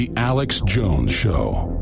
The Alex Jones Show.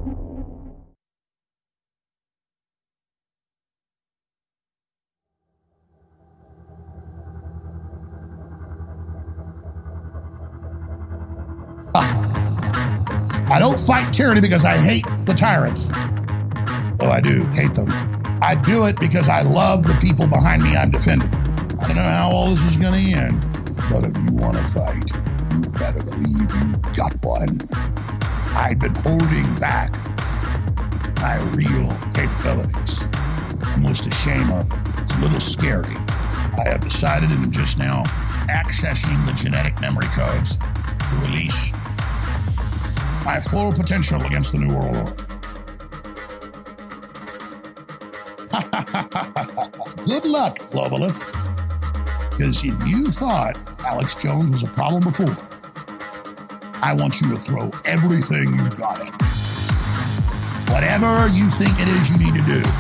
I don't fight tyranny because I hate the tyrants. Though I do hate them. I do it because I love the people behind me I'm defending. I don't know how all this is going to end, but if you want to fight, you better believe you got one. I've been holding back my real capabilities. Almost ashamed of it. It's a little scary. I have decided and am just now accessing the genetic memory codes to release my full potential against the New World Order. Good luck, globalist. Because if you thought Alex Jones was a problem before, I want you to throw everything you've got at it. Whatever you think it is you need to do.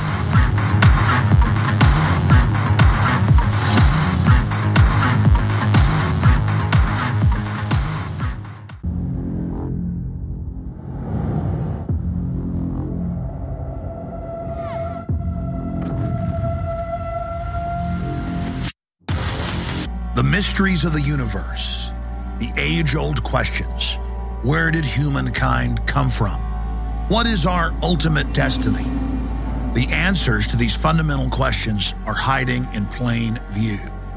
The mysteries of the universe, the age-old questions. Where did humankind come from? What is our ultimate destiny? The answers to these fundamental questions are hiding in plain view.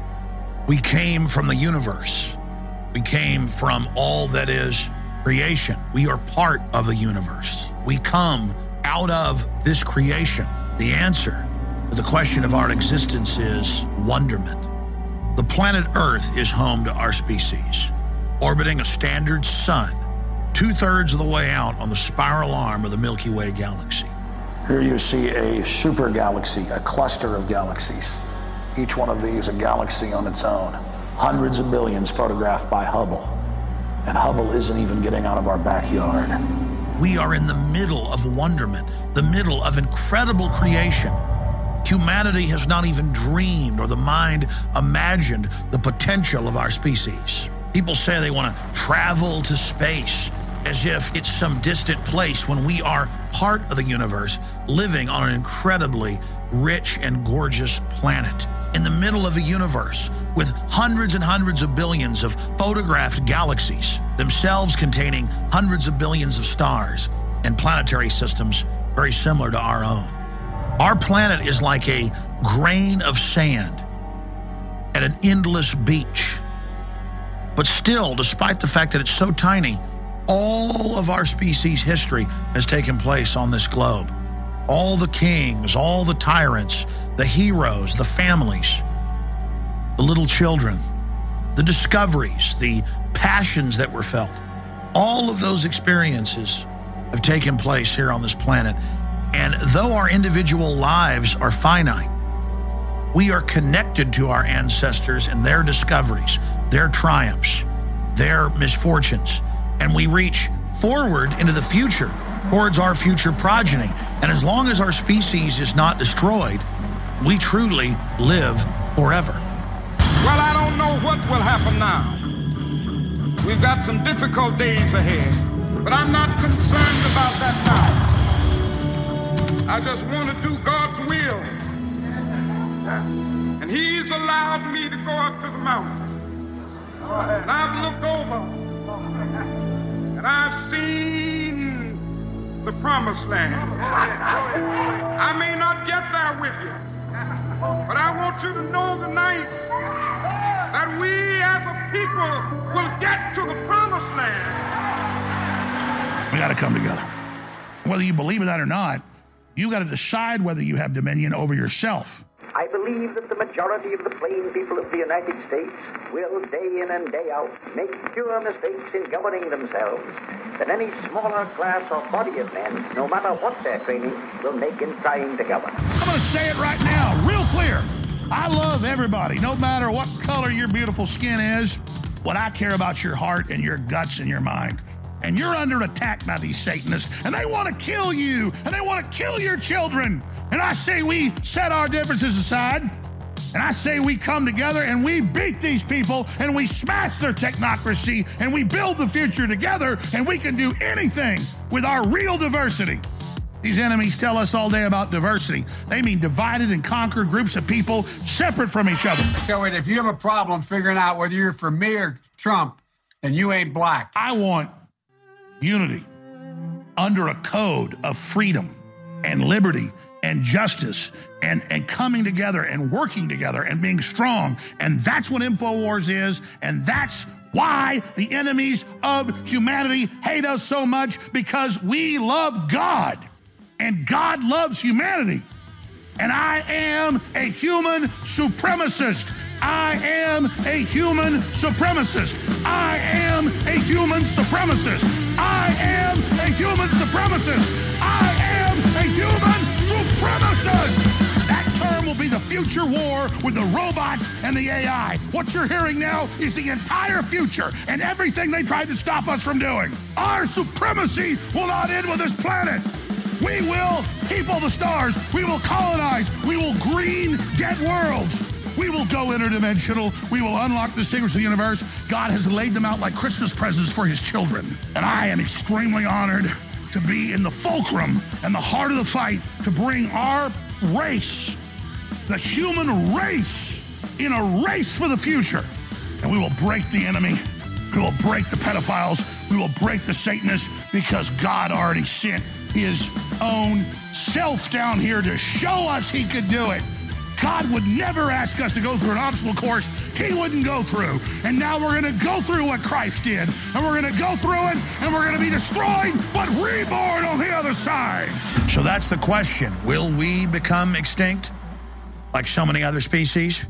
We came from the universe. We came from all that is creation. We are part of the universe. We come out of this creation. The answer to the question of our existence is wonderment. The planet Earth is home to our species, orbiting a standard sun, 2/3 of the way out on the spiral arm of the Milky Way galaxy. Here you see a super galaxy, a cluster of galaxies. Each one of these a galaxy on its own. Hundreds of billions photographed by Hubble. And Hubble isn't even getting out of our backyard. We are in the middle of wonderment, the middle of incredible creation. Humanity has not even dreamed or the mind imagined the potential of our species. People say they want to travel to space as if it's some distant place when we are part of the universe, living on an incredibly rich and gorgeous planet. In the middle of a universe with hundreds and hundreds of billions of photographed galaxies, themselves containing hundreds of billions of stars and planetary systems very similar to our own. Our planet is like a grain of sand at an endless beach. But still, despite the fact that it's so tiny, all of our species' history has taken place on this globe. All the kings, all the tyrants, the heroes, the families, the little children, the discoveries, the passions that were felt. All of those experiences have taken place here on this planet. And though our individual lives are finite, we are connected to our ancestors and their discoveries, their triumphs, their misfortunes. And we reach forward into the future towards our future progeny. And as long as our species is not destroyed, we truly live forever. Well, I don't know what will happen now. We've got some difficult days ahead, but I'm not concerned about that now. I just want to do God's will. And He's allowed me to go up to the mountain. And I've looked over and I've seen the promised land. I may not get there with you, but I want you to know tonight that we as a people will get to the promised land. We got to come together. Whether you believe in that or not, you got to decide whether you have dominion over yourself. I believe that the majority of the plain people of the United States will, day in and day out, make fewer mistakes in governing themselves than any smaller class or body of men, no matter what their training, will make in trying to govern. I'm going to say it right now, real clear. I love everybody, no matter what color your beautiful skin is. What I care about your heart and your guts and your mind. And you're under attack by these Satanists, and they want to kill you, and they want to kill your children. And I say we set our differences aside, And I say we come together and we beat these people and we smash their technocracy and we build the future together, and we can do anything with our real diversity. These enemies tell us all day about diversity. They mean divided and conquered groups of people separate from each other. So if you have a problem figuring out whether you're for me or Trump, then you ain't black. I want unity under a code of freedom and liberty and justice and coming together and working together and being strong. And that's what InfoWars is, and that's why the enemies of humanity hate us so much, because we love God. And God loves humanity. And I am a human supremacist. I am a human supremacist. I am a human supremacist. I am a human supremacist. I am a human supremacist. That term will be the future war with the robots and the AI. What you're hearing now is the entire future and everything they tried to stop us from doing. Our supremacy will not end with this planet. We will people the stars. We will colonize. We will green dead worlds. We will go interdimensional. We will unlock the secrets of the universe. God has laid them out like Christmas presents for his children. And I am extremely honored to be in the fulcrum and the heart of the fight to bring our race, the human race, in a race for the future. And we will break the enemy. We will break the pedophiles. We will break the Satanists, because God already sent his own self down here to show us he could do it. God would never ask us to go through an obstacle course he wouldn't go through. And now we're going to go through what Christ did. And we're going to go through it, and we're going to be destroyed, but reborn on the other side. So that's the question. Will we become extinct like so many other species?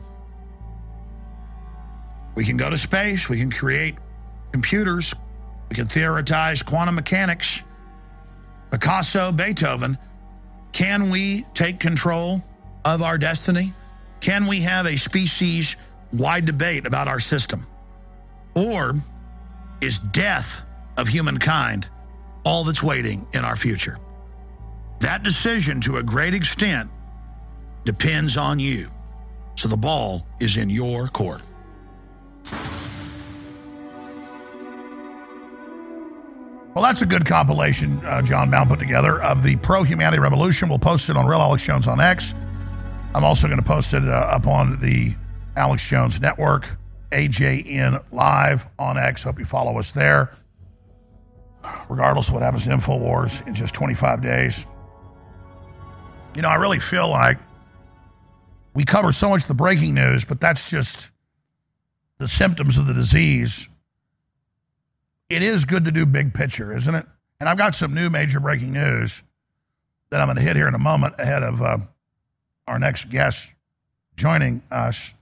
We can go to space. We can create computers. We can theorize quantum mechanics. Picasso, Beethoven. Can we take control of our destiny? Can we have a species-wide debate about our system? Or is death of humankind all that's waiting in our future? That decision, to a great extent, depends on you. So the ball is in your court. Well, that's a good compilation John Bound put together of the pro-humanity revolution. We'll post it on Real Alex Jones on X. I'm also going to post it up on the Alex Jones Network, AJN Live on X. Hope you follow us there. Regardless of what happens to InfoWars in just 25 days. You know, I really feel like we cover so much of the breaking news, but that's just the symptoms of the disease. It is good to do big picture, isn't it? And I've got some new major breaking news that I'm going to hit here in a moment ahead of our next guest joining us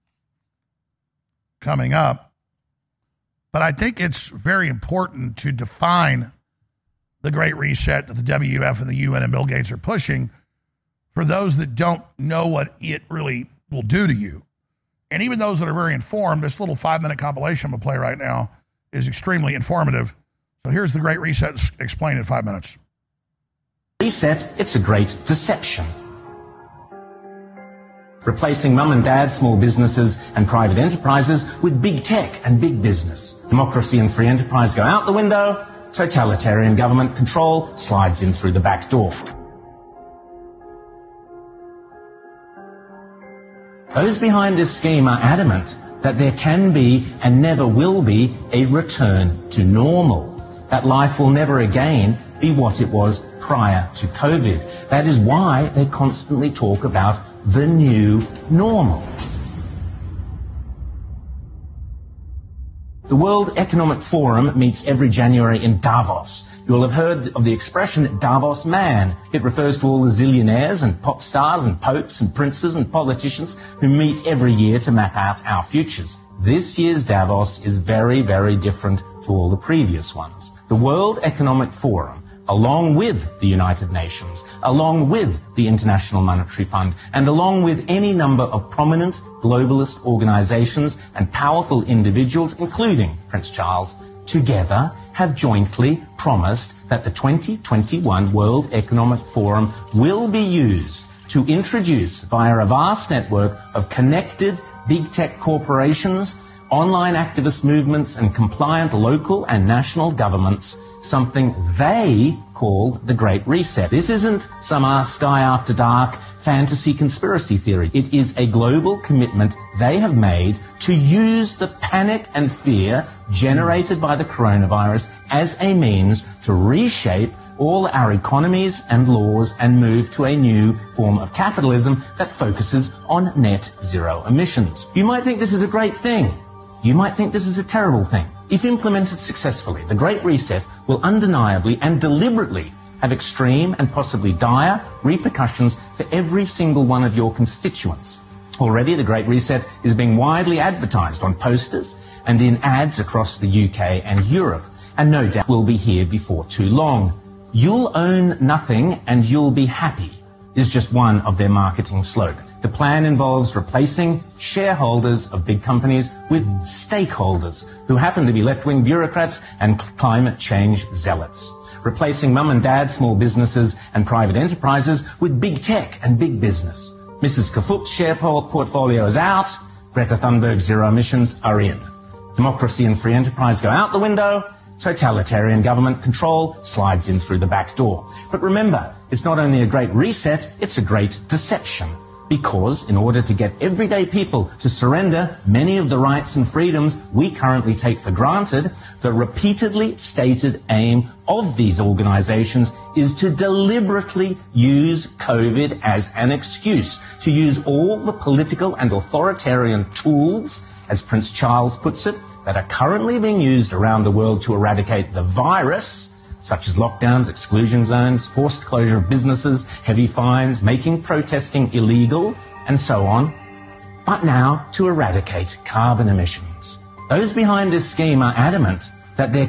coming up. But I think it's very important to define the Great Reset that the WEF and the UN and Bill Gates are pushing for those that don't know what it really will do to you. And even those that are very informed, this little 5-minute compilation I'm going to play right now is extremely informative. So here's the Great Reset explained in 5 minutes. Reset, it's a great deception. Replacing mum and dad, small businesses and private enterprises with big tech and big business. Democracy and free enterprise go out the window. Totalitarian government control slides in through the back door. Those behind this scheme are adamant that there can be and never will be a return to normal. That life will never again be what it was prior to COVID. That is why they constantly talk about the new normal. The World Economic Forum meets every January in Davos. You will have heard of the expression Davos man. It refers to all the zillionaires and pop stars and popes and princes and politicians who meet every year to map out our futures. This year's Davos is very, very different to all the previous ones. The World Economic Forum, along with the United Nations, along with the International Monetary Fund, and along with any number of prominent globalist organizations and powerful individuals, including Prince Charles, together have jointly promised that the 2021 World Economic Forum will be used to introduce via a vast network of connected big tech corporations, online activist movements and compliant local and national governments something they call the Great Reset. This isn't some Sky After Dark fantasy conspiracy theory. It is a global commitment they have made to use the panic and fear generated by the coronavirus as a means to reshape all our economies and laws and move to a new form of capitalism that focuses on net zero emissions. You might think this is a great thing. You might think this is a terrible thing. If implemented successfully, the Great Reset will undeniably and deliberately have extreme and possibly dire repercussions for every single one of your constituents. Already, the Great Reset is being widely advertised on posters and in ads across the UK and Europe, and no doubt will be here before too long. You'll own nothing and you'll be happy is just one of their marketing slogans. The plan involves replacing shareholders of big companies with stakeholders who happen to be left-wing bureaucrats and climate change zealots. Replacing mum and dad small businesses and private enterprises with big tech and big business. Mrs. Kafut's share portfolio is out. Greta Thunberg's zero emissions are in. Democracy and free enterprise go out the window. Totalitarian government control slides in through the back door. But remember, it's not only a great reset, it's a great deception. Because in order to get everyday people to surrender many of the rights and freedoms we currently take for granted, the repeatedly stated aim of these organizations is to deliberately use COVID as an excuse, to use all the political and authoritarian tools, as Prince Charles puts it, that are currently being used around the world to eradicate the virus, such as lockdowns, exclusion zones, forced closure of businesses, heavy fines, making protesting illegal, and so on, but now to eradicate carbon emissions. Those behind this scheme are adamant that their